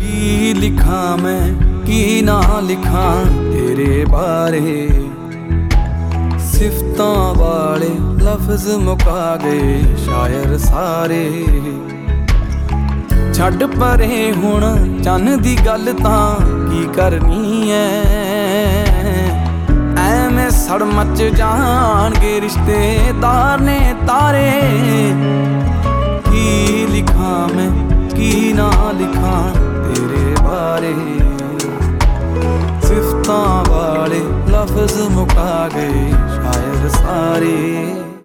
ਕੀ ਲਿਖਾਂ ਮੈਂ ਕੀ ਨਾ ਲਿਖਾਂ ਤੇਰੇ ਬਾਰੇ, ਸਿਫਤਾਂ ਵਾਲੇ ਲਫ਼ਜ਼ ਮੁਕਾ ਗਏ ਸ਼ਾਇਰ ਸਾਰੇ। ਛੱਡ ਪਰੇ ਹੁਣ ਚੰਨ ਦੀ ਗੱਲ ਤਾਂ ਕੀ ਕਰਨੀ ਐ, ਐਵੇਂ ਸੜ ਮੱਚ ਜਾਣਗੇ ਰਿਸ਼ਤੇਦਾਰ ਨੇ ਤਾਰੇ। ਕੀ ਲਿਖਾਂ ਮੈਂ ਕੀ ਨਾ ਲਿਖਾਂ ਤੇਰੇ ਬਾਰੇ, ਸਿਫਤਾਂ ਵਾਲੇ ਲਫ਼ਜ਼ ਮੁਕਾ ਗਏ ਸ਼ਾਇਰ ਸਾਰੇ।